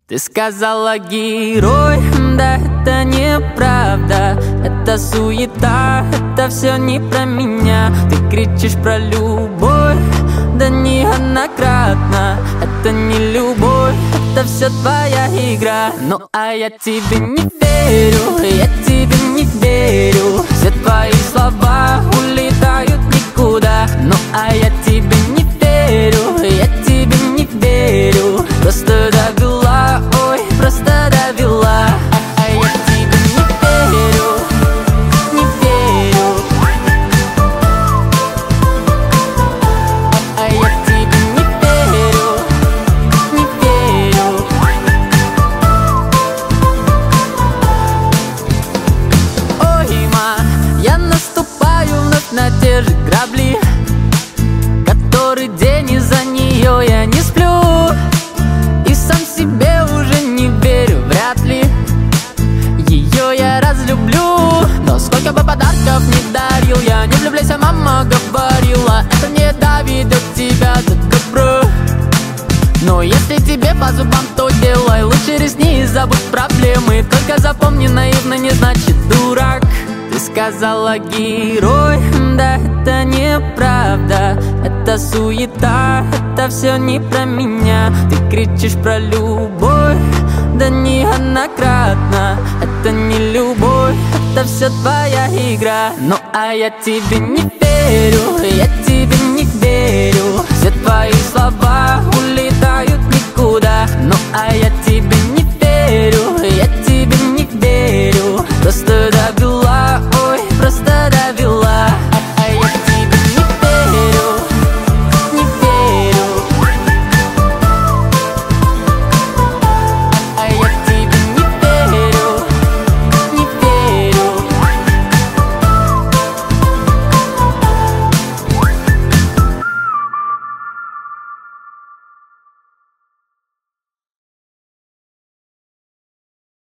Ты сказала герой, да это неправда. Это суета, это все не про меня. Ты кричишь про любовь, да неоднократно. Это не любовь, это все твоя игра. Ну а я тебе не верю, я тебе не верю. Все твои слова улетают никуда. Ну а я тебе не верю, я тебе не верю. Просто довела, ой, просто довела. А я тебе не верю, не верю. А я тебе не верю, не верю. Ой, ма, я наступаю вновь на те же грабли. Который день из-за нее я не сплю. И сам себе уже не верю, вряд ли ее я разлюблю. Но сколько бы подарков не дарил, я не влюбляйся, мама говорила. Это не доведет тебя до добра. Но если тебе по зубам, то делай. Лучше ресни и забудь проблемы. Только запомни, наивно не значит дурак. Ты сказала герой, да это неправда. Это суета, это все не про меня. Ты кричишь про любовь, да неоднократно. Это не любовь, это все твоя игра. Ну а я тебе не верю, я тебе не верю. Все твои слова улетают никуда. Ну а